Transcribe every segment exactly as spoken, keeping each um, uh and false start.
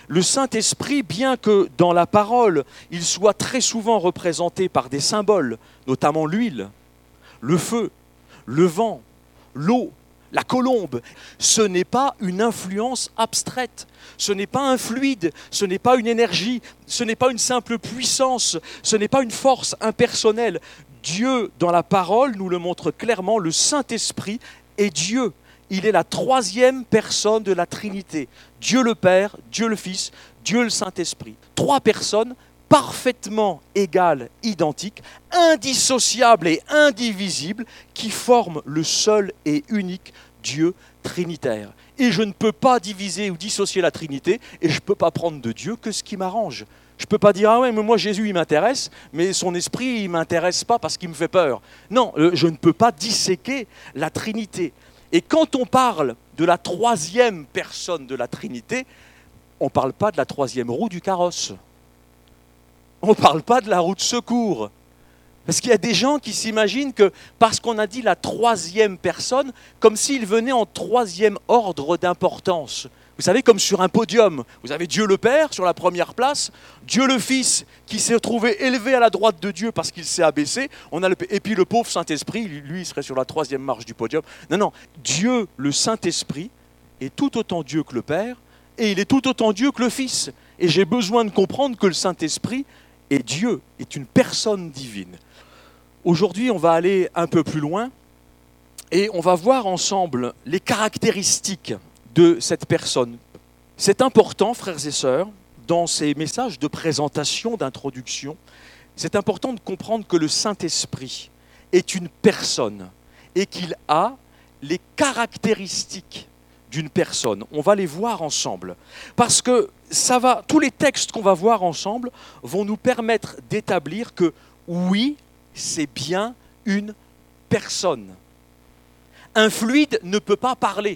Le Saint-Esprit, bien que dans la parole, il soit très souvent représenté par des symboles, notamment l'huile, le feu, le vent, l'eau, la colombe, ce n'est pas une influence abstraite, ce n'est pas un fluide, ce n'est pas une énergie, ce n'est pas une simple puissance, ce n'est pas une force impersonnelle. Dieu, dans la parole, nous le montre clairement, le Saint-Esprit est Dieu. Il est la troisième personne de la Trinité. Dieu le Père, Dieu le Fils, Dieu le Saint-Esprit. Trois personnes parfaitement égales, identiques, indissociables et indivisibles, qui forment le seul et unique Dieu trinitaire. Et je ne peux pas diviser ou dissocier la Trinité, et je ne peux pas prendre de Dieu que ce qui m'arrange. Je ne peux pas dire « Ah ouais, mais moi Jésus il m'intéresse, mais son esprit il ne m'intéresse pas parce qu'il me fait peur. » Non, je ne peux pas disséquer la Trinité. Et quand on parle de la troisième personne de la Trinité, on ne parle pas de la troisième roue du carrosse. On ne parle pas de la roue de secours. Parce qu'il y a des gens qui s'imaginent que parce qu'on a dit la troisième personne, comme s'il venait en troisième ordre d'importance. Vous savez, comme sur un podium, vous avez Dieu le Père sur la première place, Dieu le Fils qui s'est retrouvé élevé à la droite de Dieu parce qu'il s'est abaissé, on a le, et puis le pauvre Saint-Esprit, lui, il serait sur la troisième marche du podium. Non, non, Dieu, le Saint-Esprit, est tout autant Dieu que le Père, et il est tout autant Dieu que le Fils. Et j'ai besoin de comprendre que le Saint-Esprit est Dieu, est une personne divine. Aujourd'hui, on va aller un peu plus loin, et on va voir ensemble les caractéristiques de cette personne. C'est important, frères et sœurs, dans ces messages de présentation, d'introduction, c'est important de comprendre que le Saint-Esprit est une personne et qu'il a les caractéristiques d'une personne. On va les voir ensemble. Parce que ça va, tous les textes qu'on va voir ensemble vont nous permettre d'établir que oui, c'est bien une personne. Un fluide ne peut pas parler.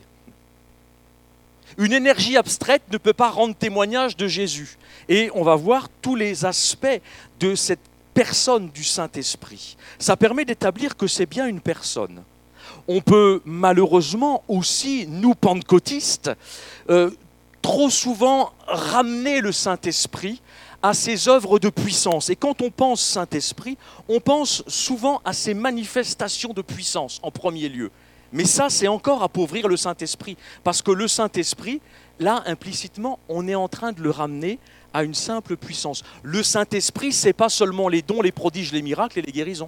Une énergie abstraite ne peut pas rendre témoignage de Jésus. Et on va voir tous les aspects de cette personne du Saint-Esprit. Ça permet d'établir que c'est bien une personne. On peut malheureusement aussi, nous pentecôtistes, euh, trop souvent ramener le Saint-Esprit à ses œuvres de puissance. Et quand on pense Saint-Esprit, on pense souvent à ses manifestations de puissance en premier lieu. Mais ça, c'est encore appauvrir le Saint-Esprit. Parce que le Saint-Esprit, là, implicitement, on est en train de le ramener à une simple puissance. Le Saint-Esprit, ce n'est pas seulement les dons, les prodiges, les miracles et les guérisons.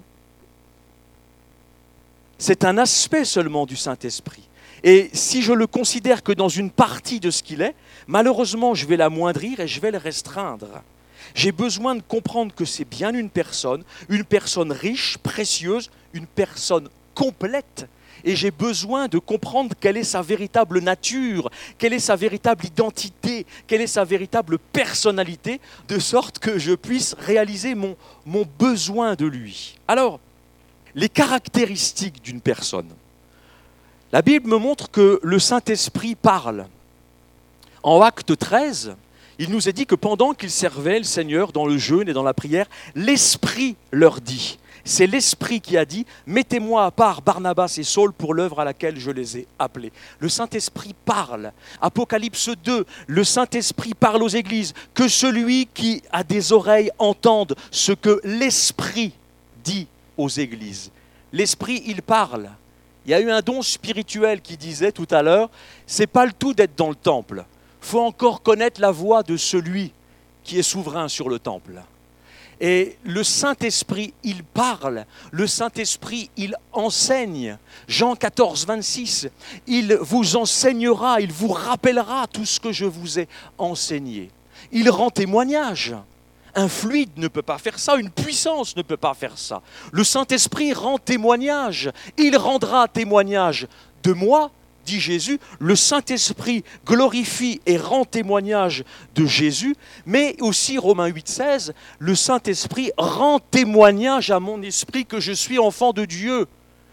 C'est un aspect seulement du Saint-Esprit. Et si je le considère que dans une partie de ce qu'il est, malheureusement, je vais l'amoindrir et je vais le restreindre. J'ai besoin de comprendre que c'est bien une personne, une personne riche, précieuse, une personne complète. Et j'ai besoin de comprendre quelle est sa véritable nature, quelle est sa véritable identité, quelle est sa véritable personnalité, de sorte que je puisse réaliser mon, mon besoin de lui. Alors, les caractéristiques d'une personne. La Bible me montre que le Saint-Esprit parle. En Acte treize, il nous est dit que pendant qu'ils servaient le Seigneur dans le jeûne et dans la prière, l'Esprit leur dit. C'est l'Esprit qui a dit « Mettez-moi à part Barnabas et Saul pour l'œuvre à laquelle je les ai appelés. » Le Saint-Esprit parle. Apocalypse deux, le Saint-Esprit parle aux églises. Que celui qui a des oreilles entende ce que l'Esprit dit aux églises. L'Esprit, il parle. Il y a eu un don spirituel qui disait tout à l'heure « C'est pas le tout d'être dans le temple. Il faut encore connaître la voix de celui qui est souverain sur le temple. » Et le Saint-Esprit, il parle. Le Saint-Esprit, il enseigne. Jean quatorze, vingt-six, il vous enseignera, il vous rappellera tout ce que je vous ai enseigné. Il rend témoignage. Un fluide ne peut pas faire ça, une puissance ne peut pas faire ça. Le Saint-Esprit rend témoignage. Il rendra témoignage de moi, dit Jésus. Le Saint-Esprit glorifie et rend témoignage de Jésus, mais aussi, Romains huit, seize, le Saint-Esprit rend témoignage à mon esprit que je suis enfant de Dieu.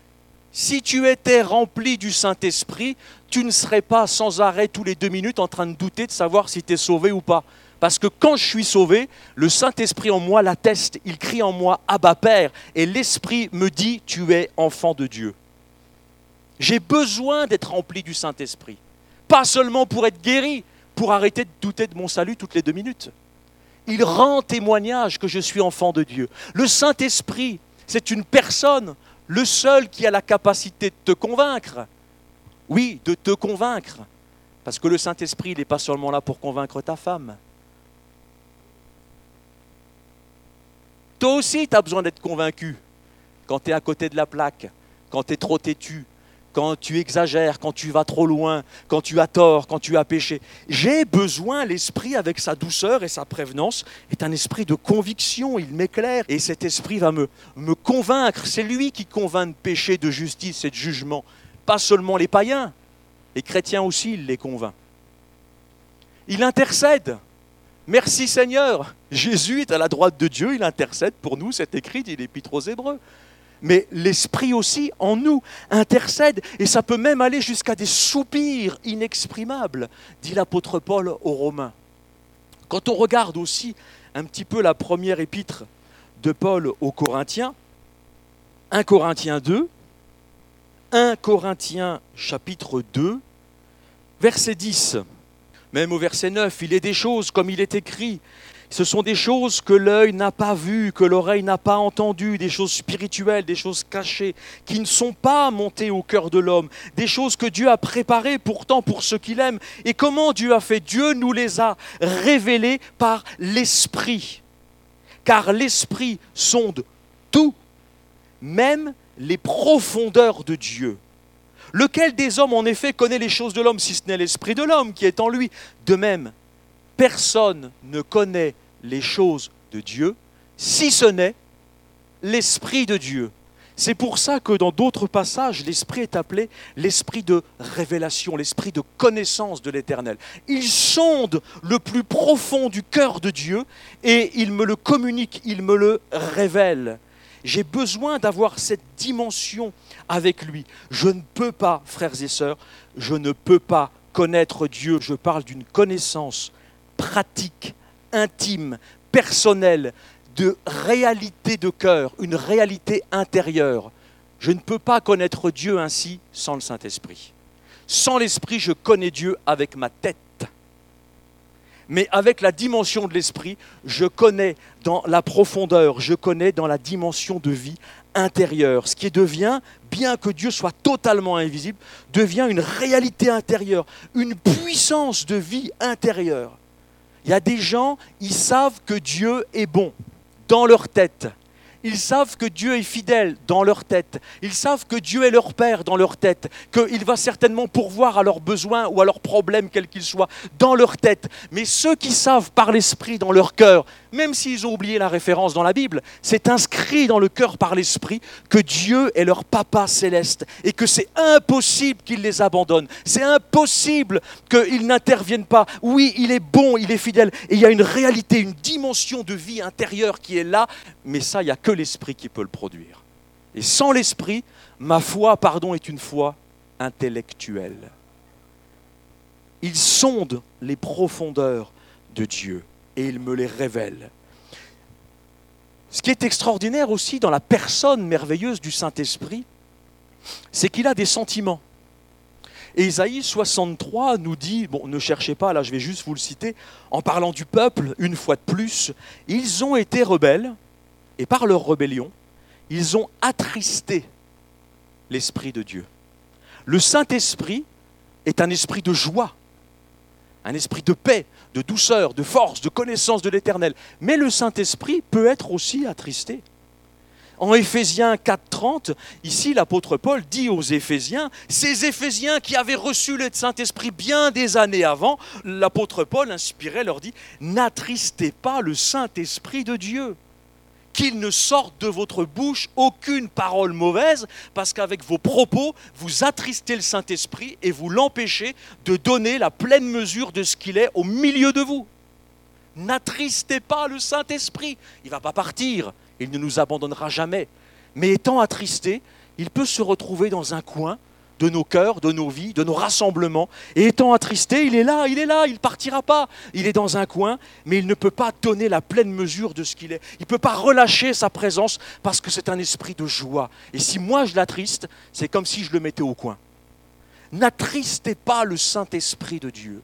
Si tu étais rempli du Saint-Esprit, tu ne serais pas sans arrêt tous les deux minutes en train de douter de savoir si tu es sauvé ou pas. Parce que quand je suis sauvé, le Saint-Esprit en moi l'atteste, il crie en moi « Abba Père » et l'Esprit me dit « Tu es enfant de Dieu ». J'ai besoin d'être rempli du Saint-Esprit. Pas seulement pour être guéri, pour arrêter de douter de mon salut toutes les deux minutes. Il rend témoignage que je suis enfant de Dieu. Le Saint-Esprit, c'est une personne, le seul qui a la capacité de te convaincre. Oui, de te convaincre. Parce que le Saint-Esprit, il n'est pas seulement là pour convaincre ta femme. Toi aussi, tu as besoin d'être convaincu quand tu es à côté de la plaque, quand tu es trop têtu, quand tu exagères, quand tu vas trop loin, quand tu as tort, quand tu as péché. J'ai besoin, l'esprit avec sa douceur et sa prévenance est un esprit de conviction, il m'éclaire. Et cet esprit va me, me convaincre, c'est lui qui convainc de péché, de justice et de jugement. Pas seulement les païens, les chrétiens aussi, il les convainc. Il intercède. Merci Seigneur, Jésus est à la droite de Dieu, il intercède pour nous, c'est écrit dans l'Épître aux Hébreux. Mais l'Esprit aussi, en nous, intercède, et ça peut même aller jusqu'à des soupirs inexprimables, dit l'apôtre Paul aux Romains. Quand on regarde aussi un petit peu la première épître de Paul aux Corinthiens, un Corinthiens deux, un Corinthiens chapitre deux, verset dix, même au verset neuf, il est des choses comme il est écrit. Ce sont des choses que l'œil n'a pas vues, que l'oreille n'a pas entendues, des choses spirituelles, des choses cachées, qui ne sont pas montées au cœur de l'homme, des choses que Dieu a préparées pourtant pour ceux qu'il aime. Et comment Dieu a fait? Dieu nous les a révélées par l'Esprit. Car l'Esprit sonde tout, même les profondeurs de Dieu. Lequel des hommes, en effet, connaît les choses de l'homme, si ce n'est l'Esprit de l'homme qui est en lui? De même, personne ne connaît les choses de Dieu, si ce n'est l'Esprit de Dieu. C'est pour ça que dans d'autres passages, l'Esprit est appelé l'Esprit de révélation, l'Esprit de connaissance de l'Éternel. Il sonde le plus profond du cœur de Dieu et il me le communique, il me le révèle. J'ai besoin d'avoir cette dimension avec lui. Je ne peux pas, frères et sœurs, je ne peux pas connaître Dieu. Je parle d'une connaissance pratique, intime, personnelle, de réalité de cœur, une réalité intérieure. Je ne peux pas connaître Dieu ainsi sans le Saint-Esprit. Sans l'Esprit, je connais Dieu avec ma tête. Mais avec la dimension de l'Esprit, je connais dans la profondeur, je connais dans la dimension de vie intérieure. Ce qui devient, bien que Dieu soit totalement invisible, devient une réalité intérieure, une puissance de vie intérieure. Il y a des gens, ils savent que Dieu est bon dans leur tête. Ils savent que Dieu est fidèle dans leur tête. Ils savent que Dieu est leur Père dans leur tête, qu'il va certainement pourvoir à leurs besoins ou à leurs problèmes, quels qu'ils soient, dans leur tête. Mais ceux qui savent par l'Esprit dans leur cœur, même s'ils ont oublié la référence dans la Bible, c'est inscrit dans le cœur par l'Esprit que Dieu est leur Papa céleste et que c'est impossible qu'il les abandonne. C'est impossible qu'ils n'interviennent pas. Oui, il est bon, il est fidèle et il y a une réalité, une dimension de vie intérieure qui est là, mais ça, il n'y a que l'Esprit qui peut le produire. Et sans l'Esprit, ma foi, pardon, est une foi intellectuelle. Il sonde les profondeurs de Dieu et il me les révèle. Ce qui est extraordinaire aussi dans la personne merveilleuse du Saint-Esprit, c'est qu'il a des sentiments. Et Isaïe soixante-trois nous dit, bon, ne cherchez pas, là je vais juste vous le citer, en parlant du peuple, une fois de plus, ils ont été rebelles, et par leur rébellion, ils ont attristé l'Esprit de Dieu. Le Saint-Esprit est un esprit de joie, un esprit de paix, de douceur, de force, de connaissance de l'Éternel. Mais le Saint-Esprit peut être aussi attristé. En Éphésiens quatre trente, ici l'apôtre Paul dit aux Éphésiens, ces Éphésiens qui avaient reçu le Saint-Esprit bien des années avant, l'apôtre Paul inspiré leur dit, n'attristez pas le Saint-Esprit de Dieu. Qu'il ne sorte de votre bouche aucune parole mauvaise, parce qu'avec vos propos, vous attristez le Saint-Esprit et vous l'empêchez de donner la pleine mesure de ce qu'il est au milieu de vous. N'attristez pas le Saint-Esprit. Il ne va pas partir, il ne nous abandonnera jamais. Mais étant attristé, il peut se retrouver dans un coin de nos cœurs, de nos vies, de nos rassemblements. Et étant attristé, il est là, il est là, il ne partira pas. Il est dans un coin, mais il ne peut pas donner la pleine mesure de ce qu'il est. Il ne peut pas relâcher sa présence parce que c'est un esprit de joie. Et si moi je l'attriste, c'est comme si je le mettais au coin. N'attristez pas le Saint-Esprit de Dieu.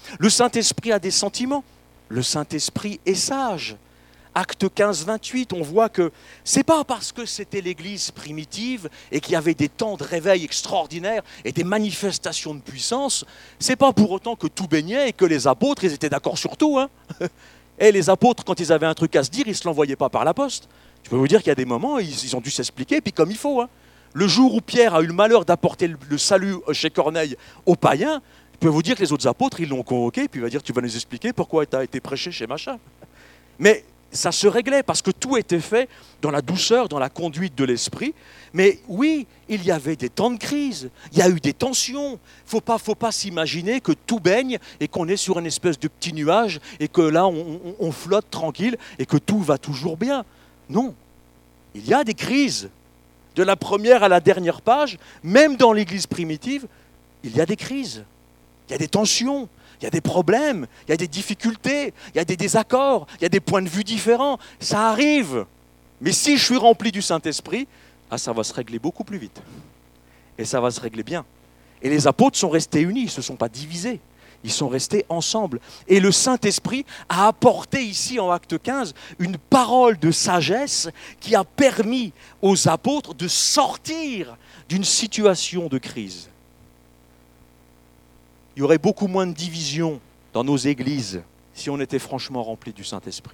Le Saint-Esprit a des sentiments. Le Saint-Esprit est sage. Acte quinze, vingt-huit, on voit que c'est pas parce que c'était l'Église primitive et qu'il y avait des temps de réveil extraordinaires et des manifestations de puissance, c'est pas pour autant que tout baignait et que les apôtres, ils étaient d'accord sur tout. Hein. Et les apôtres, quand ils avaient un truc à se dire, ils ne se l'envoyaient pas par la poste. Je peux vous dire qu'il y a des moments, ils, ils ont dû s'expliquer, puis comme il faut. Hein. Le jour où Pierre a eu le malheur d'apporter le, le salut chez Corneille aux païens, je peux vous dire que les autres apôtres, ils l'ont convoqué, puis il va dire, tu vas nous expliquer pourquoi tu as été prêché chez machin. Mais ça se réglait parce que tout était fait dans la douceur, dans la conduite de l'esprit. Mais oui, il y avait des temps de crise, il y a eu des tensions. Il ne faut pas, faut pas s'imaginer que tout baigne et qu'on est sur une espèce de petit nuage et que là, on, on, on flotte tranquille et que tout va toujours bien. Non, il y a des crises. De la première à la dernière page, même dans l'Église primitive, il y a des crises, il y a des tensions. Il y a des problèmes, il y a des difficultés, il y a des désaccords, il y a des points de vue différents. Ça arrive. Mais si je suis rempli du Saint-Esprit, ah, ça va se régler beaucoup plus vite. Et ça va se régler bien. Et les apôtres sont restés unis, ils ne se sont pas divisés. Ils sont restés ensemble. Et le Saint-Esprit a apporté ici, en acte quinze, une parole de sagesse qui a permis aux apôtres de sortir d'une situation de crise. Il y aurait beaucoup moins de divisions dans nos églises si on était franchement remplis du Saint-Esprit.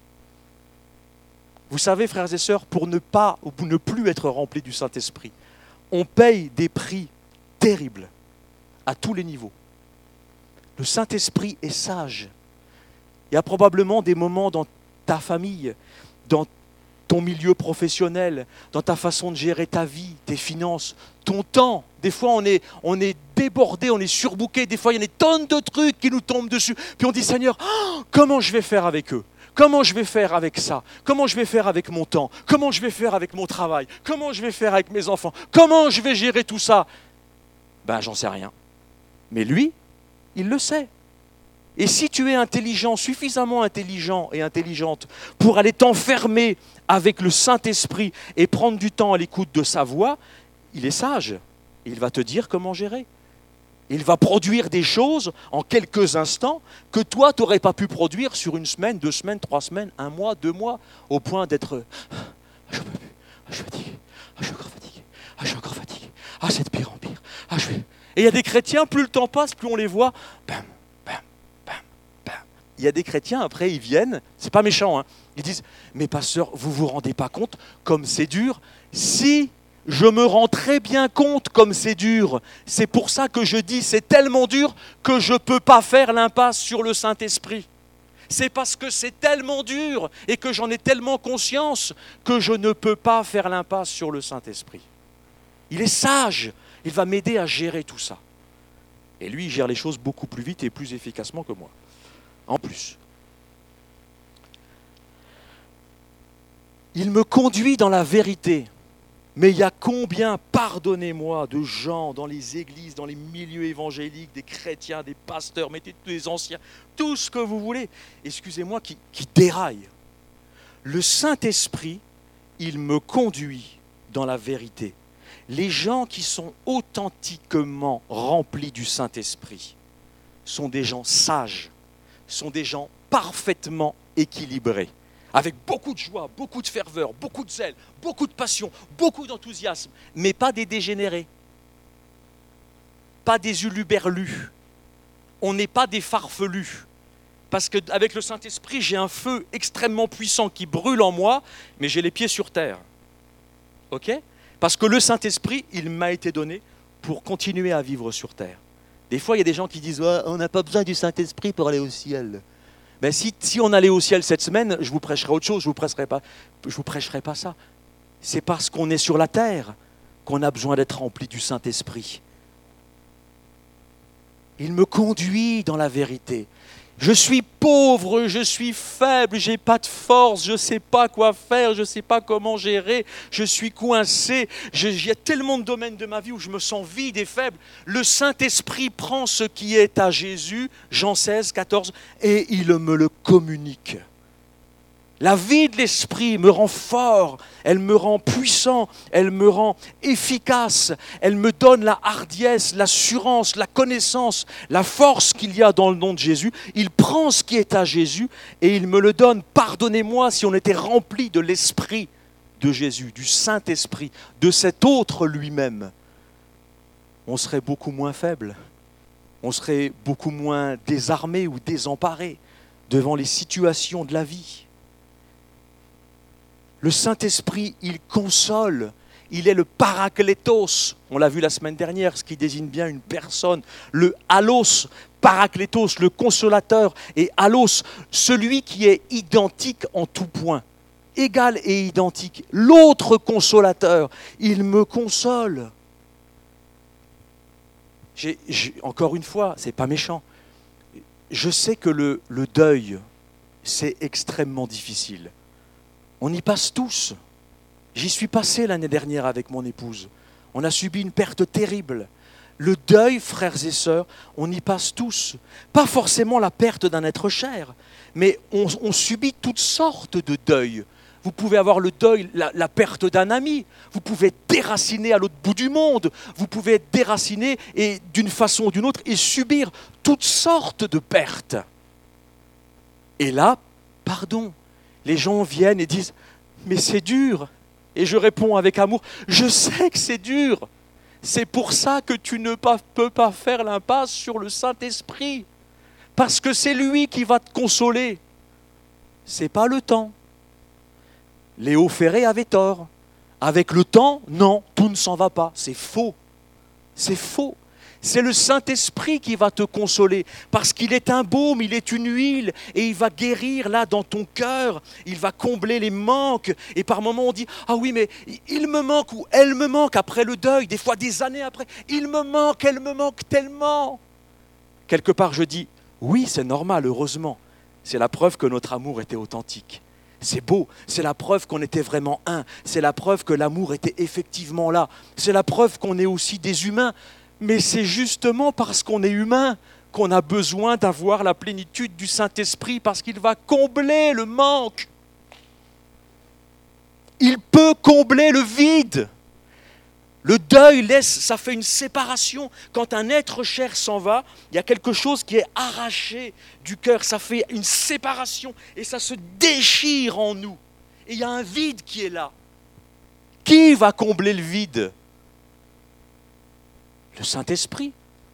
Vous savez, frères et sœurs, pour ne pas ou pour ne plus être remplis du Saint-Esprit, on paye des prix terribles à tous les niveaux. Le Saint-Esprit est sage. Il y a probablement des moments dans ta famille, dans ton milieu professionnel, dans ta façon de gérer ta vie, tes finances, ton temps. Des fois, on est, on est débordé, on est surbooké. Des fois, il y a des tonnes de trucs qui nous tombent dessus. Puis on dit, Seigneur, oh, comment je vais faire avec eux ? Comment je vais faire avec ça ? Comment je vais faire avec mon temps ? Comment je vais faire avec mon travail ? Comment je vais faire avec mes enfants ? Comment je vais gérer tout ça ? Ben, j'en sais rien. Mais lui, il le sait. Et si tu es intelligent, suffisamment intelligent et intelligente pour aller t'enfermer avec le Saint-Esprit et prendre du temps à l'écoute de sa voix, il est sage. Il va te dire comment gérer. Il va produire des choses en quelques instants que toi, tu n'aurais pas pu produire sur une semaine, deux semaines, trois semaines, un mois, deux mois, au point d'être ah, « je ne peux plus, ah, je suis fatigué, ah, je suis encore fatigué, ah, je suis encore fatigué, ah, c'est de pire en pire. Ah, je vais... » Et il y a des chrétiens, plus le temps passe, plus on les voit, bam, bam, bam, bam. Il y a des chrétiens, après, ils viennent, c'est pas méchant, hein, ils disent « mais pasteur, vous ne vous rendez pas compte comme c'est dur ?» Si je me rends très bien compte comme c'est dur. C'est pour ça que je dis c'est tellement dur que je ne peux pas faire l'impasse sur le Saint-Esprit. C'est parce que c'est tellement dur et que j'en ai tellement conscience que je ne peux pas faire l'impasse sur le Saint-Esprit. Il est sage, il va m'aider à gérer tout ça. Et lui, il gère les choses beaucoup plus vite et plus efficacement que moi. En plus. Il me conduit dans la vérité. Mais il y a combien, pardonnez-moi, de gens dans les églises, dans les milieux évangéliques, des chrétiens, des pasteurs, mettez tous les anciens, tout ce que vous voulez, excusez-moi, qui, qui déraillent. Le Saint-Esprit, il me conduit dans la vérité. Les gens qui sont authentiquement remplis du Saint-Esprit sont des gens sages, sont des gens parfaitement équilibrés. Avec beaucoup de joie, beaucoup de ferveur, beaucoup de zèle, beaucoup de passion, beaucoup d'enthousiasme, mais pas des dégénérés, pas des uluberlus. On n'est pas des farfelus. Parce qu'avec le Saint-Esprit, j'ai un feu extrêmement puissant qui brûle en moi, mais j'ai les pieds sur terre. Ok ? Parce que le Saint-Esprit, il m'a été donné pour continuer à vivre sur terre. Des fois, il y a des gens qui disent oh, « on n'a pas besoin du Saint-Esprit pour aller au ciel ». Ben si, si on allait au ciel cette semaine, je vous prêcherai autre chose, je ne vous prêcherai pas, je vous prêcherai pas ça. C'est parce qu'on est sur la terre qu'on a besoin d'être rempli du Saint-Esprit. Il me conduit dans la vérité. Je suis pauvre, je suis faible, je n'ai pas de force, je ne sais pas quoi faire, je ne sais pas comment gérer, je suis coincé. Je, il y a tellement de domaines de ma vie où je me sens vide et faible. Le Saint-Esprit prend ce qui est à Jésus, Jean seize, quatorze, et il me le communique. La vie de l'esprit me rend fort, elle me rend puissant, elle me rend efficace, elle me donne la hardiesse, l'assurance, la connaissance, la force qu'il y a dans le nom de Jésus. Il prend ce qui est à Jésus et il me le donne. Pardonnez-moi si on était rempli de l'esprit de Jésus, du Saint-Esprit, de cet autre lui-même. On serait beaucoup moins faible, on serait beaucoup moins désarmé ou désemparé devant les situations de la vie. Le Saint-Esprit, il console, il est le paraklétos. On l'a vu la semaine dernière, ce qui désigne bien une personne. Le allos, paraklétos, le consolateur, et allos, celui qui est identique en tout point, égal et identique. L'autre consolateur, il me console. J'ai, j'ai, encore une fois, c'est pas méchant. Je sais que le, le deuil, c'est extrêmement difficile. On y passe tous. J'y suis passé l'année dernière avec mon épouse. On a subi une perte terrible. Le deuil, frères et sœurs, on y passe tous. Pas forcément la perte d'un être cher, mais on, on subit toutes sortes de deuils. Vous pouvez avoir le deuil, la, la perte d'un ami. Vous pouvez être déraciné à l'autre bout du monde. Vous pouvez être déraciné et, d'une façon ou d'une autre et subir toutes sortes de pertes. Et là, pardon. Les gens viennent et disent « mais c'est dur ». Et je réponds avec amour « je sais que c'est dur. C'est pour ça que tu ne peux pas faire l'impasse sur le Saint-Esprit. Parce que c'est lui qui va te consoler. Ce n'est pas le temps. » Léo Ferré avait tort. Avec le temps, non, tout ne s'en va pas. C'est faux. C'est faux. C'est le Saint-Esprit qui va te consoler, parce qu'il est un baume, il est une huile, et il va guérir là dans ton cœur, il va combler les manques. Et par moments on dit « ah oui, mais il me manque » ou « elle me manque » après le deuil, des fois des années après, « il me manque, elle me manque tellement ». Quelque part je dis « oui, c'est normal, heureusement, c'est la preuve que notre amour était authentique. » C'est beau, c'est la preuve qu'on était vraiment un, c'est la preuve que l'amour était effectivement là, c'est la preuve qu'on est aussi des humains. Mais c'est justement parce qu'on est humain qu'on a besoin d'avoir la plénitude du Saint-Esprit, parce qu'il va combler le manque. Il peut combler le vide. Le deuil laisse, ça fait une séparation. Quand un être cher s'en va, il y a quelque chose qui est arraché du cœur. Ça fait une séparation et ça se déchire en nous. Et il y a un vide qui est là. Qui va combler le vide ? Le Saint-Esprit.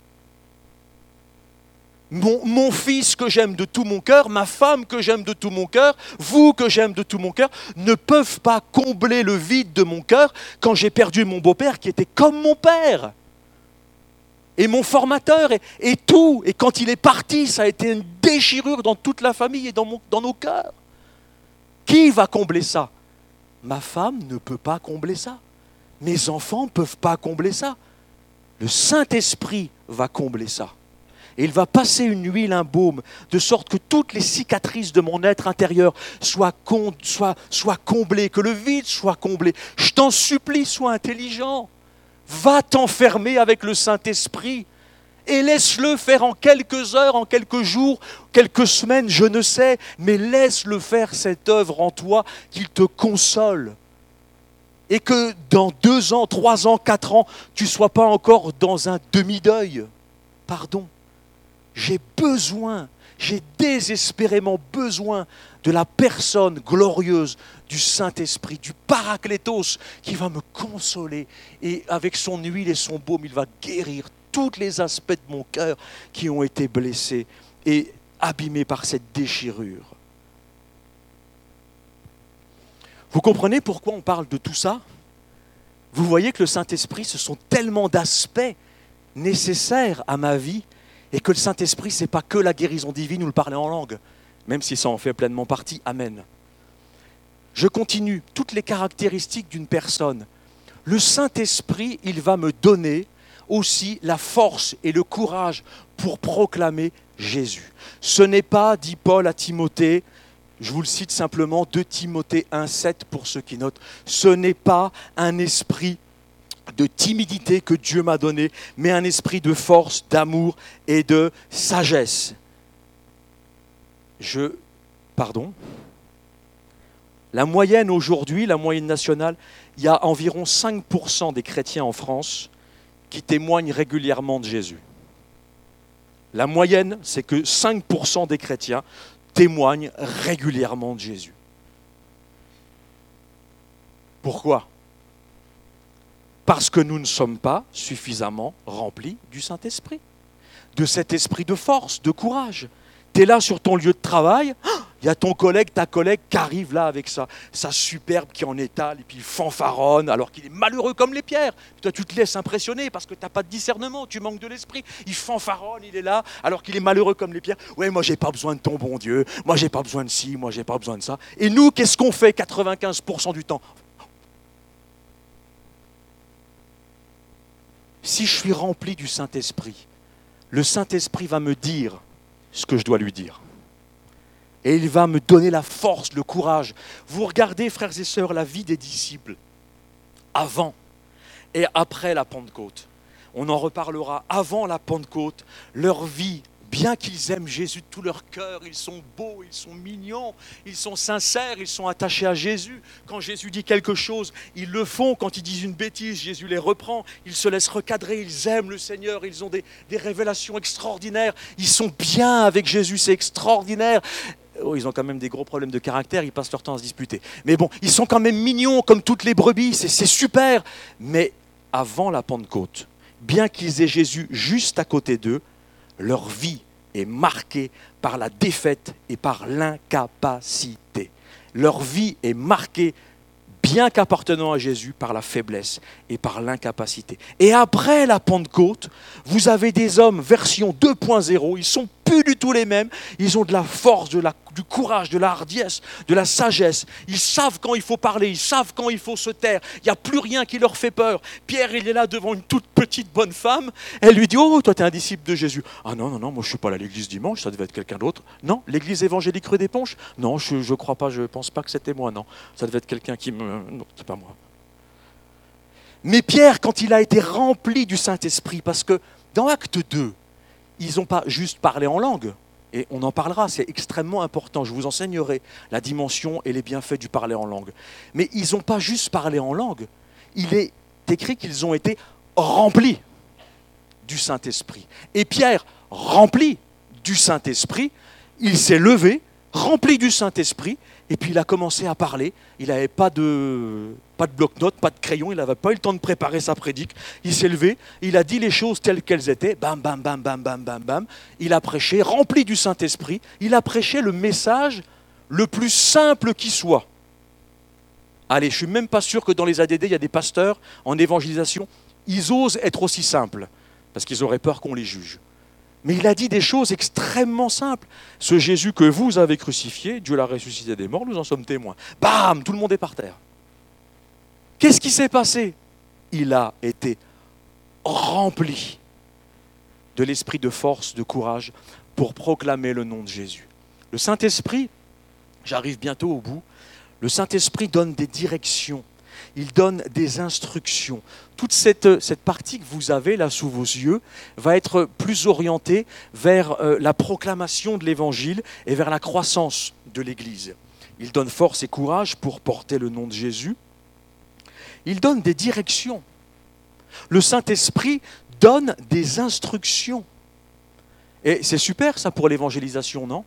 Mon, mon fils que j'aime de tout mon cœur, ma femme que j'aime de tout mon cœur, vous que j'aime de tout mon cœur, ne peuvent pas combler le vide de mon cœur quand j'ai perdu mon beau-père qui était comme mon père. Et mon formateur, et, et tout. Et quand il est parti, ça a été une déchirure dans toute la famille et dans, mon, dans nos cœurs. Qui va combler ça ? Ma femme ne peut pas combler ça. Mes enfants ne peuvent pas combler ça. Le Saint-Esprit va combler ça. Et il va passer une huile, un baume, de sorte que toutes les cicatrices de mon être intérieur soient, con, soient, soient comblées, que le vide soit comblé. Je t'en supplie, sois intelligent. Va t'enfermer avec le Saint-Esprit et laisse-le faire en quelques heures, en quelques jours, quelques semaines, je ne sais, mais laisse-le faire cette œuvre en toi, qu'il te console. Et que dans deux ans, trois ans, quatre ans, tu ne sois pas encore dans un demi-deuil. Pardon. J'ai besoin, j'ai désespérément besoin de la personne glorieuse du Saint-Esprit, du Paraklétos, qui va me consoler. Et avec son huile et son baume, il va guérir tous les aspects de mon cœur qui ont été blessés et abîmés par cette déchirure. Vous comprenez pourquoi on parle de tout ça ? Vous voyez que le Saint-Esprit, ce sont tellement d'aspects nécessaires à ma vie, et que le Saint-Esprit, ce n'est pas que la guérison divine ou le parler en langue, même si ça en fait pleinement partie. Amen. Je continue. Toutes les caractéristiques d'une personne. Le Saint-Esprit, il va me donner aussi la force et le courage pour proclamer Jésus. Ce n'est pas, dit Paul à Timothée, je vous le cite simplement, deux Timothée un sept pour ceux qui notent, ce n'est pas un esprit de timidité que Dieu m'a donné, mais un esprit de force, d'amour et de sagesse. Je, pardon, La moyenne aujourd'hui, la moyenne nationale, il y a environ cinq pour cent des chrétiens en France qui témoignent régulièrement de Jésus. La moyenne, c'est que cinq pour cent des chrétiens témoignent régulièrement de Jésus. Pourquoi ? Parce que nous ne sommes pas suffisamment remplis du Saint-Esprit, de cet esprit de force, de courage. Tu es là sur ton lieu de travail, il y a ton collègue, ta collègue qui arrive là avec sa, sa superbe qui en étale, et puis il fanfaronne alors qu'il est malheureux comme les pierres. Toi, tu te laisses impressionner parce que tu n'as pas de discernement, tu manques de l'esprit. Il fanfaronne, il est là alors qu'il est malheureux comme les pierres. Ouais, moi, j'ai pas besoin de ton bon Dieu, moi, j'ai pas besoin de ci, moi, j'ai pas besoin de ça. Et nous, qu'est-ce qu'on fait quatre-vingt-quinze pour cent du temps ? Si je suis rempli du Saint-Esprit, le Saint-Esprit va me dire ce que je dois lui dire. Et il va me donner la force, le courage. Vous regardez, frères et sœurs, la vie des disciples, avant et après la Pentecôte. On en reparlera. Avant la Pentecôte, leur vie, bien qu'ils aiment Jésus de tout leur cœur, ils sont beaux, ils sont mignons, ils sont sincères, ils sont attachés à Jésus. Quand Jésus dit quelque chose, ils le font. Quand ils disent une bêtise, Jésus les reprend. Ils se laissent recadrer, ils aiment le Seigneur, ils ont des, des révélations extraordinaires. Ils sont bien avec Jésus, c'est extraordinaire. Oh, ils ont quand même des gros problèmes de caractère, ils passent leur temps à se disputer. Mais bon, ils sont quand même mignons comme toutes les brebis, c'est, c'est super. Mais avant la Pentecôte, bien qu'ils aient Jésus juste à côté d'eux, leur vie est marquée par la défaite et par l'incapacité. Leur vie est marquée, bien qu'appartenant à Jésus, par la faiblesse et par l'incapacité. Et après la Pentecôte, vous avez des hommes version deux point zéro, ils sont plus du tout les mêmes, ils ont de la force, de la, du courage, de la hardiesse, de la sagesse. Ils savent quand il faut parler, ils savent quand il faut se taire. Il n'y a plus rien qui leur fait peur. Pierre, il est là devant une toute petite bonne femme. Elle lui dit « Oh, toi, tu es un disciple de Jésus. »« Ah non, non, non, moi, je ne suis pas allé à l'église dimanche, ça devait être quelqu'un d'autre. »« Non, l'église évangélique rue des Ponches ? Non, je ne crois pas, je ne pense pas que c'était moi, non. Ça devait être quelqu'un qui me... Non, c'est pas moi. » Mais Pierre, quand il a été rempli du Saint-Esprit, parce que dans Acte deux, ils n'ont pas juste parlé en langue, et on en parlera, c'est extrêmement important, je vous enseignerai la dimension et les bienfaits du parler en langue. Mais ils n'ont pas juste parlé en langue, il est écrit qu'ils ont été remplis du Saint-Esprit. Et Pierre, rempli du Saint-Esprit, il s'est levé, rempli du Saint-Esprit, et puis il a commencé à parler. Il n'avait pas de, pas de bloc-notes, pas de crayon, il n'avait pas eu le temps de préparer sa prédique. Il s'est levé, il a dit les choses telles qu'elles étaient, bam, bam, bam, bam, bam, bam, bam. Il a prêché, rempli du Saint-Esprit, il a prêché le message le plus simple qui soit. Allez, je ne suis même pas sûr que dans les A D D, il y a des pasteurs en évangélisation, ils osent être aussi simples, parce qu'ils auraient peur qu'on les juge. Mais il a dit des choses extrêmement simples. Ce Jésus que vous avez crucifié, Dieu l'a ressuscité des morts, nous en sommes témoins. Bam, tout le monde est par terre. Qu'est-ce qui s'est passé ? Il a été rempli de l'esprit de force, de courage, pour proclamer le nom de Jésus. Le Saint-Esprit, j'arrive bientôt au bout, le Saint-Esprit donne des directions. Il donne des instructions. Toute cette, cette partie que vous avez là sous vos yeux va être plus orientée vers euh, la proclamation de l'Évangile et vers la croissance de l'Église. Il donne force et courage pour porter le nom de Jésus. Il donne des directions. Le Saint-Esprit donne des instructions. Et c'est super ça pour l'évangélisation, non ?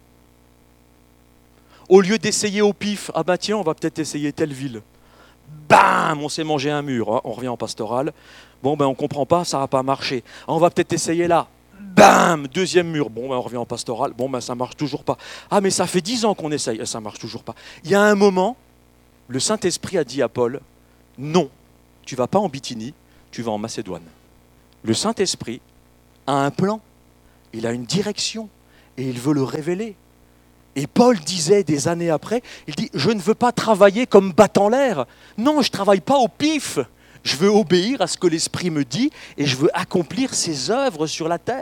Au lieu d'essayer au pif, ah ben tiens, on va peut-être essayer telle ville. Bam, on s'est mangé un mur, hein, on revient en pastoral. Bon, ben on ne comprend pas, ça n'a pas marché. Ah, on va peut-être essayer là. Bam, deuxième mur. Bon, ben on revient en pastoral. Bon, ben ça ne marche toujours pas. Ah, mais ça fait dix ans qu'on essaye. Ça ne marche toujours pas. Il y a un moment, le Saint-Esprit a dit à Paul, non, tu ne vas pas en Bithynie, tu vas en Macédoine. Le Saint-Esprit a un plan, il a une direction et il veut le révéler. Et Paul disait des années après, il dit « Je ne veux pas travailler comme battant l'air. Non, je ne travaille pas au pif. Je veux obéir à ce que l'Esprit me dit et je veux accomplir ses œuvres sur la terre. »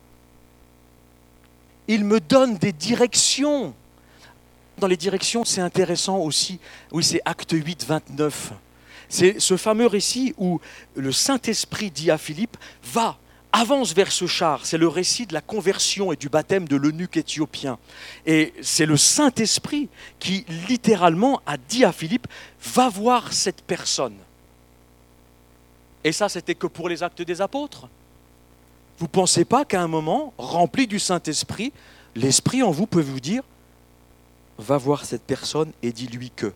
Il me donne des directions. Dans les directions, c'est intéressant aussi. Oui, c'est Acte huit, vingt-neuf. C'est ce fameux récit où le Saint-Esprit dit à Philippe « Va, avance vers ce char. C'est le récit de la conversion et du baptême de l'eunuque éthiopien. Et c'est le Saint-Esprit qui, littéralement, a dit à Philippe, va voir cette personne. Et ça, c'était que pour les actes des apôtres. Vous ne pensez pas qu'à un moment, rempli du Saint-Esprit, l'Esprit en vous peut vous dire, va voir cette personne et dis-lui que.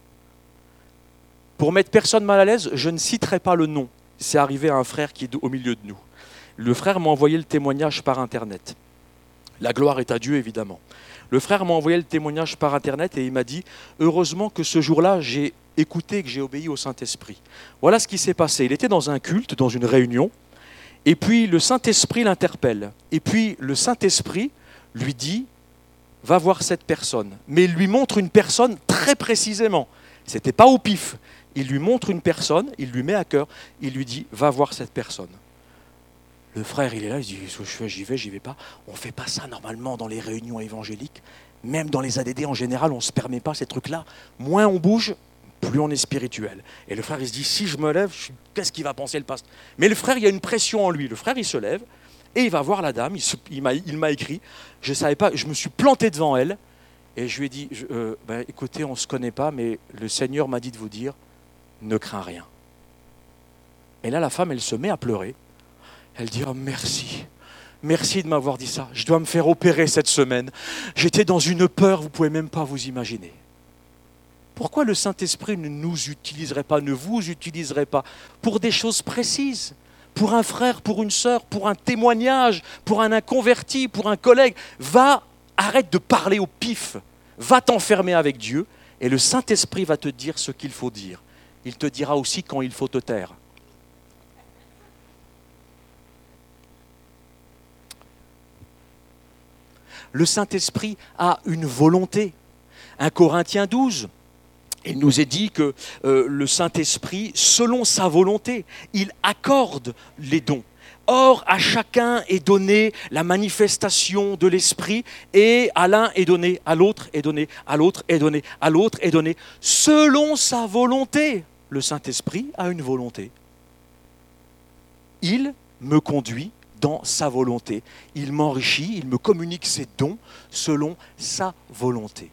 Pour mettre personne mal à l'aise, je ne citerai pas le nom. C'est arrivé à un frère qui est au milieu de nous. Le frère m'a envoyé le témoignage par Internet. La gloire est à Dieu, évidemment. Le frère m'a envoyé le témoignage par Internet et il m'a dit « Heureusement que ce jour-là, j'ai écouté, que j'ai obéi au Saint-Esprit. » Voilà ce qui s'est passé. Il était dans un culte, dans une réunion, et puis le Saint-Esprit l'interpelle. Et puis le Saint-Esprit lui dit « Va voir cette personne. » Mais il lui montre une personne très précisément. Ce n'était pas au pif. Il lui montre une personne, il lui met à cœur, il lui dit « Va voir cette personne. » Le frère, il est là, il se dit « Je fais, j'y vais, j'y vais pas. » On ne fait pas ça normalement dans les réunions évangéliques. Même dans les A D D en général, on ne se permet pas ces trucs-là. Moins on bouge, plus on est spirituel. Et le frère, il se dit « Si je me lève, je... qu'est-ce qu'il va penser le pasteur ?» Mais le frère, il y a une pression en lui. Le frère, il se lève et il va voir la dame. Il, se... il, m'a... il m'a écrit. Je savais pas, je me suis planté devant elle et je lui ai dit je... euh, ben, « Écoutez, on ne se connaît pas, mais le Seigneur m'a dit de vous dire, ne crains rien. » Et là, la femme, elle se met à pleurer. Elle dit « Oh, merci. Merci de m'avoir dit ça. Je dois me faire opérer cette semaine. J'étais dans une peur, vous ne pouvez même pas vous imaginer. » Pourquoi le Saint-Esprit ne nous utiliserait pas, ne vous utiliserait pas pour des choses précises, pour un frère, pour une sœur, pour un témoignage, pour un inconverti, pour un collègue? Va, arrête de parler au pif. Va t'enfermer avec Dieu et le Saint-Esprit va te dire ce qu'il faut dire. Il te dira aussi quand il faut te taire. Le Saint-Esprit a une volonté. un Corinthiens douze, il nous est dit que euh, le Saint-Esprit, selon sa volonté, il accorde les dons. Or, à chacun est donnée la manifestation de l'Esprit, et à l'un est donné, à l'autre est donné, à l'autre est donné, à l'autre est donné, selon sa volonté. Le Saint-Esprit a une volonté. Il me conduit dans sa volonté. Il m'enrichit, il me communique ses dons selon sa volonté.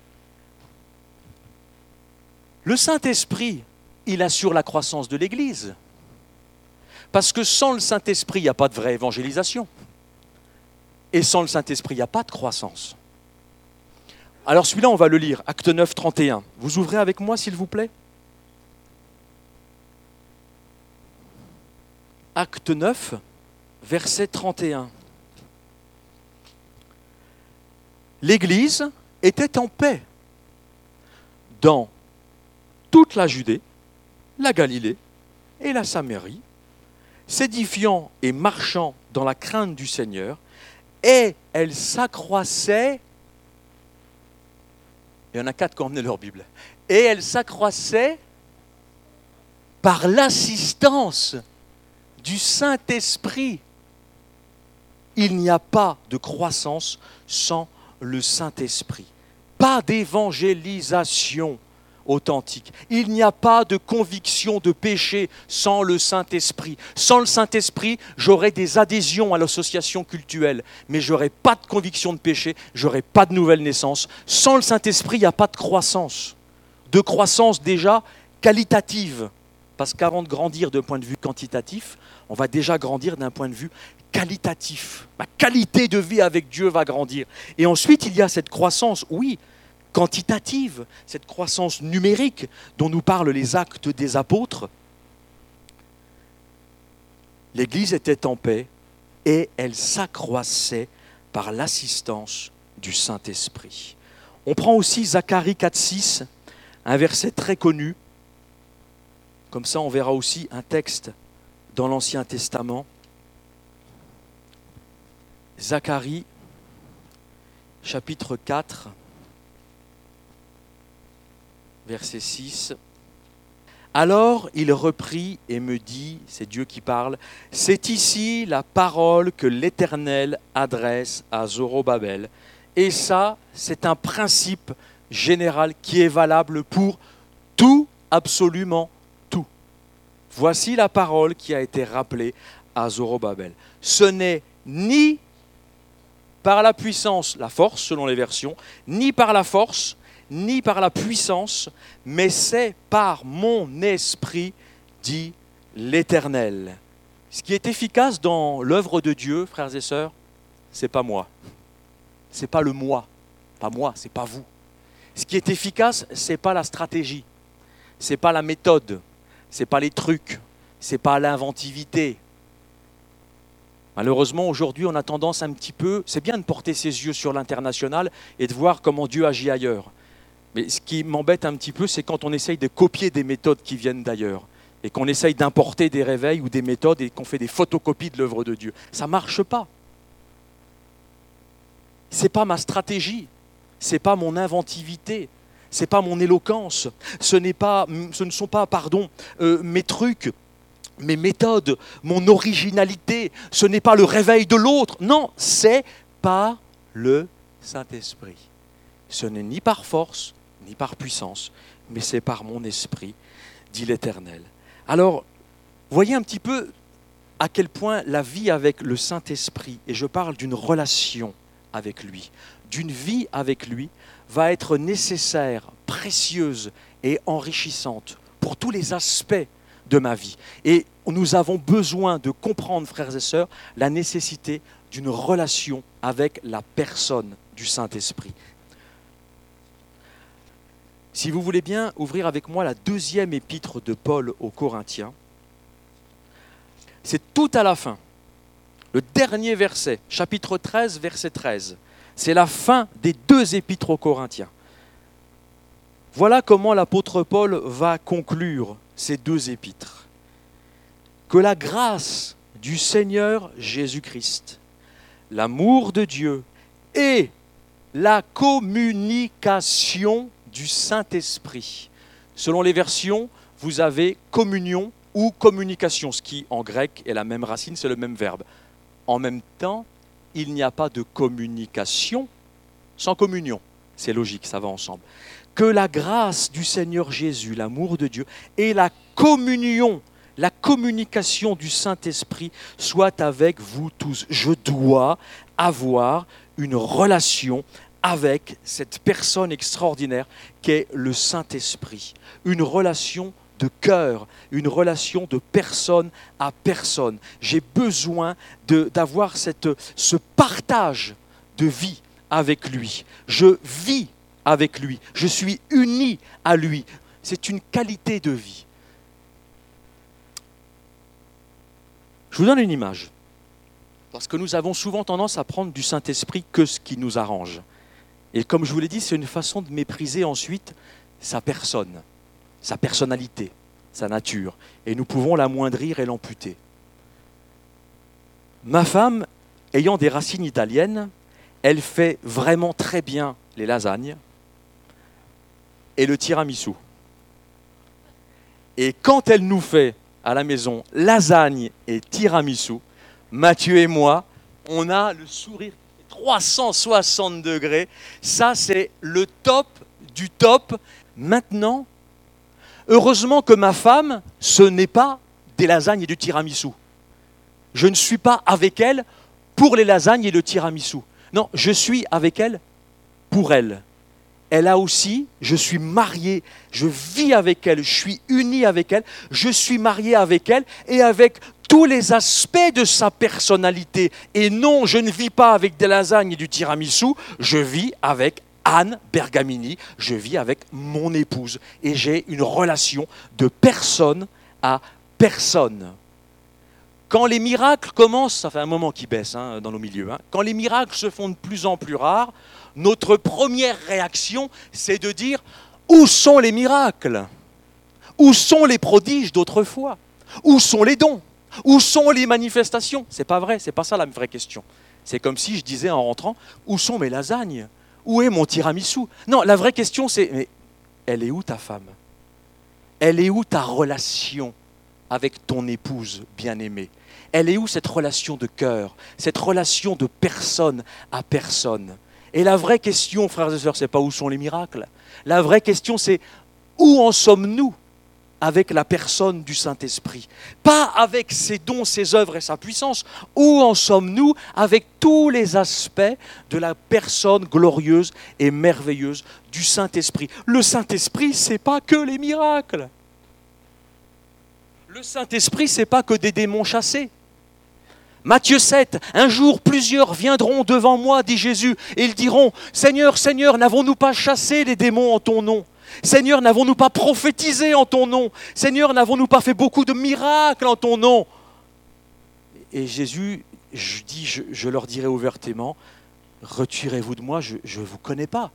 Le Saint-Esprit, il assure la croissance de l'Église. Parce que sans le Saint-Esprit, il n'y a pas de vraie évangélisation. Et sans le Saint-Esprit, il n'y a pas de croissance. Alors celui-là, on va le lire, Acte neuf, trente et un. Vous ouvrez avec moi, s'il vous plaît. Acte neuf, verset trente et un. L'Église était en paix dans toute la Judée, la Galilée et la Samarie, s'édifiant et marchant dans la crainte du Seigneur, et elle s'accroissait, il y en a quatre qui ont emmené leur Bible, et elle s'accroissait par l'assistance du Saint-Esprit. Il n'y a pas de croissance sans le Saint-Esprit. Pas d'évangélisation authentique. Il n'y a pas de conviction de péché sans le Saint-Esprit. Sans le Saint-Esprit, j'aurai des adhésions à l'association cultuelle, mais je n'aurai pas de conviction de péché, je n'aurai pas de nouvelle naissance. Sans le Saint-Esprit, il n'y a pas de croissance. De croissance déjà qualitative. Parce qu'avant de grandir d'un point de vue quantitatif, on va déjà grandir d'un point de vue qualitatif. Ma qualité de vie avec Dieu va grandir. Et ensuite, il y a cette croissance, oui, quantitative, cette croissance numérique dont nous parlent les actes des apôtres. L'Église était en paix et elle s'accroissait par l'assistance du Saint-Esprit. On prend aussi Zacharie quatre, six, un verset très connu. Comme ça, on verra aussi un texte dans l'Ancien Testament. Zacharie, chapitre quatre, verset six. Alors il reprit et me dit, c'est Dieu qui parle, c'est ici la parole que l'Éternel adresse à Zorobabel. Et ça, c'est un principe général qui est valable pour tout, absolument tout. Voici la parole qui a été rappelée à Zorobabel. Ce n'est ni par la puissance, la force selon les versions, ni par la force, ni par la puissance, mais c'est par mon esprit, dit l'Éternel. Ce qui est efficace dans l'œuvre de Dieu, frères et sœurs, c'est pas moi. C'est pas le moi. Pas moi, c'est pas vous. Ce qui est efficace, c'est pas la stratégie. C'est pas la méthode. C'est pas les trucs. C'est pas l'inventivité. Malheureusement, aujourd'hui, on a tendance un petit peu, c'est bien de porter ses yeux sur l'international et de voir comment Dieu agit ailleurs. Mais ce qui m'embête un petit peu, c'est quand on essaye de copier des méthodes qui viennent d'ailleurs et qu'on essaye d'importer des réveils ou des méthodes et qu'on fait des photocopies de l'œuvre de Dieu. Ça ne marche pas. Ce n'est pas ma stratégie, ce n'est pas mon inventivité, ce n'est pas mon éloquence, ce, n'est pas, ce ne sont pas pardon, euh, mes trucs, mes méthodes, mon originalité, ce n'est pas le réveil de l'autre, non, c'est par le Saint-Esprit. Ce n'est ni par force, ni par puissance, mais c'est par mon esprit, dit l'Éternel. Alors, voyez un petit peu à quel point la vie avec le Saint-Esprit, et je parle d'une relation avec lui, d'une vie avec lui, va être nécessaire, précieuse et enrichissante pour tous les aspects de ma vie. Et nous avons besoin de comprendre, frères et sœurs, la nécessité d'une relation avec la personne du Saint-Esprit. Si vous voulez bien ouvrir avec moi la deuxième épître de Paul aux Corinthiens, c'est tout à la fin, le dernier verset, chapitre treize, verset treize. C'est la fin des deux épîtres aux Corinthiens. Voilà comment l'apôtre Paul va conclure ces deux épîtres. Que la grâce du Seigneur Jésus-Christ, l'amour de Dieu et la communication du Saint-Esprit. Selon les versions, vous avez communion ou communication, ce qui en grec est la même racine, c'est le même verbe. En même temps, il n'y a pas de communication sans communion. C'est logique, ça va ensemble. Que la grâce du Seigneur Jésus, l'amour de Dieu et la communion, la communication du Saint-Esprit soit avec vous tous. Je dois avoir une relation avec cette personne extraordinaire qu'est le Saint-Esprit. Une relation de cœur, une relation de personne à personne. J'ai besoin de, d'avoir cette, ce partage de vie avec lui. Je vis avec lui. Je suis uni à lui. C'est une qualité de vie. Je vous donne une image. Parce que nous avons souvent tendance à prendre du Saint-Esprit que ce qui nous arrange. Et comme je vous l'ai dit, c'est une façon de mépriser ensuite sa personne, sa personnalité, sa nature. Et nous pouvons l'amoindrir et l'amputer. Ma femme, ayant des racines italiennes, elle fait vraiment très bien les lasagnes et le tiramisu. Et quand elle nous fait à la maison lasagne et tiramisu, Mathieu et moi, on a le sourire trois cent soixante degrés. Ça, c'est le top du top. Maintenant, heureusement que ma femme, ce n'est pas des lasagnes et du tiramisu. Je ne suis pas avec elle pour les lasagnes et le tiramisu. Non, je suis avec elle pour elle. Elle a aussi, je suis marié, je vis avec elle, je suis uni avec elle, je suis marié avec elle et avec tous les aspects de sa personnalité. Et non, je ne vis pas avec des lasagnes et du tiramisu, je vis avec Anne Bergamini, je vis avec mon épouse. Et j'ai une relation de personne à personne. Quand les miracles commencent, ça fait un moment qu'ils baissent hein, dans nos milieux, hein, quand les miracles se font de plus en plus rares, notre première réaction, c'est de dire « Où sont les miracles ? Où sont les prodiges d'autrefois ? Où sont les dons ? Où sont les manifestations ?» C'est pas vrai, c'est pas ça la vraie question. C'est comme si je disais en rentrant « Où sont mes lasagnes ? Où est mon tiramisu ?» Non, la vraie question c'est « Mais elle est où ta femme ? Elle est où ta relation avec ton épouse bien-aimée ? Elle est où cette relation de cœur, cette relation de personne à personne ? Et la vraie question, frères et sœurs, c'est pas où sont les miracles. La vraie question, c'est où en sommes-nous avec la personne du Saint-Esprit, pas avec ses dons, ses œuvres et sa puissance. Où en sommes-nous avec tous les aspects de la personne glorieuse et merveilleuse du Saint-Esprit? Le Saint-Esprit, ce n'est pas que les miracles. Le Saint-Esprit, ce n'est pas que des démons chassés. Matthieu sept, un jour plusieurs viendront devant moi, dit Jésus, et ils diront, Seigneur, Seigneur, n'avons-nous pas chassé les démons en ton nom? Seigneur, n'avons-nous pas prophétisé en ton nom? Seigneur, n'avons-nous pas fait beaucoup de miracles en ton nom? Et Jésus, je, dis, je, je leur dirai ouvertement, retirez-vous de moi, je ne vous connais pas.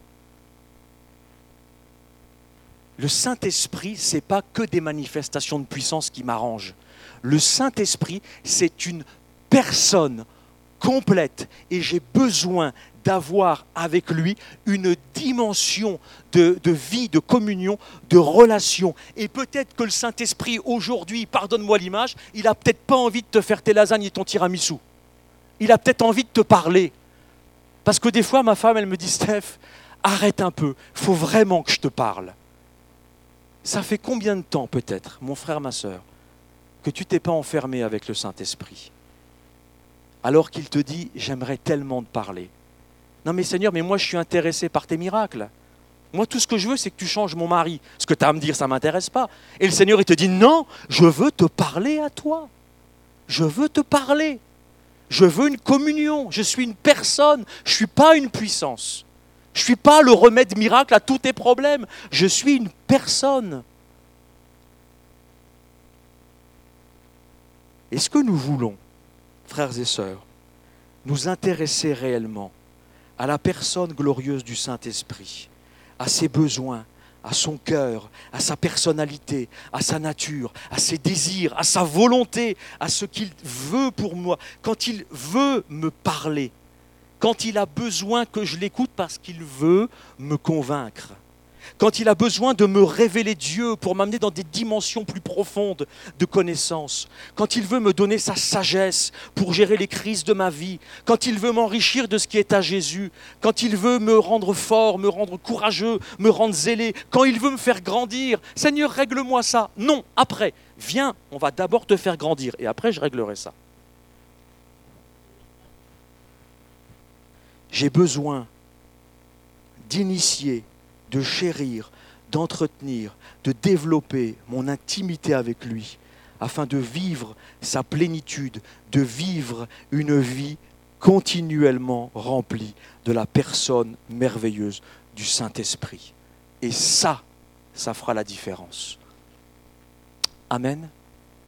Le Saint-Esprit, ce n'est pas que des manifestations de puissance qui m'arrangent. Le Saint-Esprit, c'est une personne complète et j'ai besoin d'avoir avec lui une dimension de, de vie, de communion, de relation. Et peut-être que le Saint-Esprit, aujourd'hui, pardonne-moi l'image, il n'a peut-être pas envie de te faire tes lasagnes et ton tiramisu. Il a peut-être envie de te parler. Parce que des fois, ma femme, elle me dit, Steph, arrête un peu, il faut vraiment que je te parle. Ça fait combien de temps, peut-être, mon frère, ma sœur, que tu t'es pas enfermé avec le Saint-Esprit, alors qu'il te dit, j'aimerais tellement te parler. Non mais Seigneur, mais moi je suis intéressé par tes miracles. Moi tout ce que je veux, c'est que tu changes mon mari. Ce que tu as à me dire, ça ne m'intéresse pas. Et le Seigneur, il te dit, non, je veux te parler à toi. Je veux te parler. Je veux une communion. Je suis une personne. Je ne suis pas une puissance. Je ne suis pas le remède miracle à tous tes problèmes. Je suis une personne. Est-ce que nous voulons, frères et sœurs, nous intéresser réellement à la personne glorieuse du Saint-Esprit, à ses besoins, à son cœur, à sa personnalité, à sa nature, à ses désirs, à sa volonté, à ce qu'il veut pour moi, quand il veut me parler, quand il a besoin que je l'écoute parce qu'il veut me convaincre, quand il a besoin de me révéler Dieu pour m'amener dans des dimensions plus profondes de connaissance, quand il veut me donner sa sagesse pour gérer les crises de ma vie, quand il veut m'enrichir de ce qui est à Jésus, quand il veut me rendre fort, me rendre courageux, me rendre zélé, quand il veut me faire grandir, Seigneur, règle-moi ça. Non, après, viens, on va d'abord te faire grandir et après je réglerai ça. J'ai besoin d'initier, de chérir, d'entretenir, de développer mon intimité avec lui, afin de vivre sa plénitude, de vivre une vie continuellement remplie de la personne merveilleuse du Saint-Esprit. Et ça, ça fera la différence. Amen.